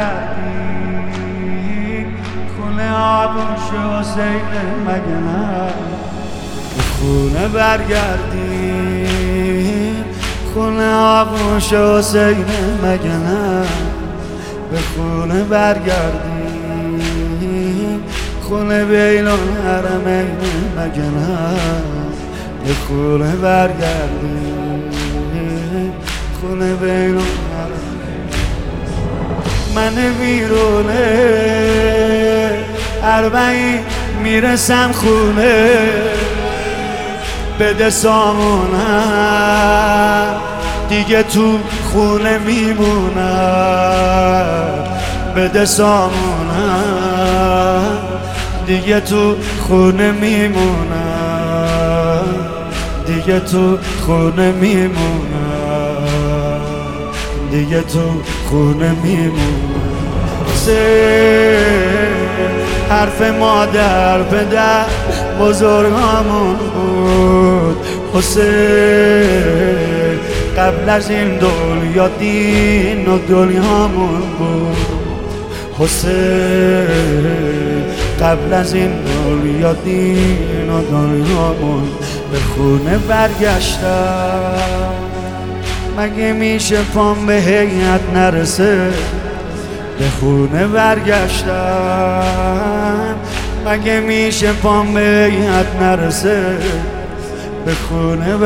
برگردی خونه آغوش حسین مگه نه؟ به خونه برگردی خونه آغوش حسین مگه نه؟ به خونه برگردی خونه بین الحرمین مگه نه؟ به خونه برگردی خونه بین الحرمین. من بیرونه اربعین میرسم خونه بده سامونم دیگه تو خونه میمونم بده سامونم دیگه تو خونه میمونم دیگه تو خونه میمونم دیگه تو خونه میمونم. حرف مادر پدر بزرگامون بود حسین قبل از این دنیا دین و دنیامون بود حسین قبل از این دنیا دین و دنیامون. به خونه برگشتم مگه میشه پام به هیئت نرسه؟ به خونه برگشتم مگه میشه پام به هیئت نرسه؟ به خونه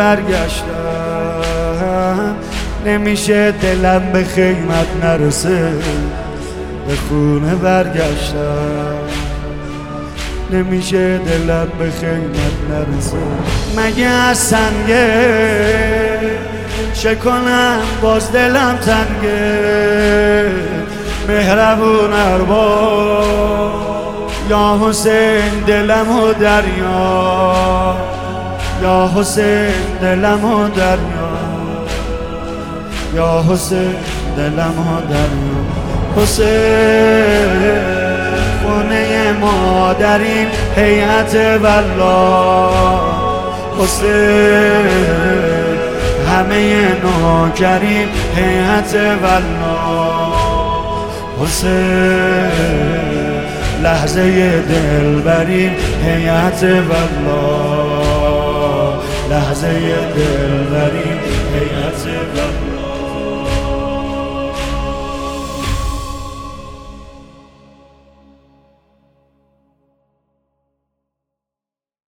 برگشتم نمیشه دلم به خیمت نرسه؟ به خونه برگشتم نمیشه دلم به خیمت نرسه. مگه از سنگه چه کنم باز دلم تنگه؟ مهربون ارباب یا حسین دلم و دریا یا حسین دلم و دریا یا حسین دلم و دریا. حسین خونه ما در این هیئت والله حسین همه نوکرین هیئت والله حسین لحظه دلبرین هیئت والله لحظه دلبرین هیئت والله.